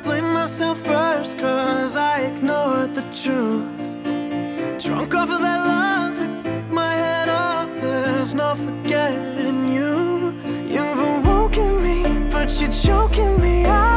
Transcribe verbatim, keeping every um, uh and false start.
blame myself first, cause I ignored the truth. Drunk off of that love, my head up, there's no forgetting you. You've awoken me, but you're choking me out.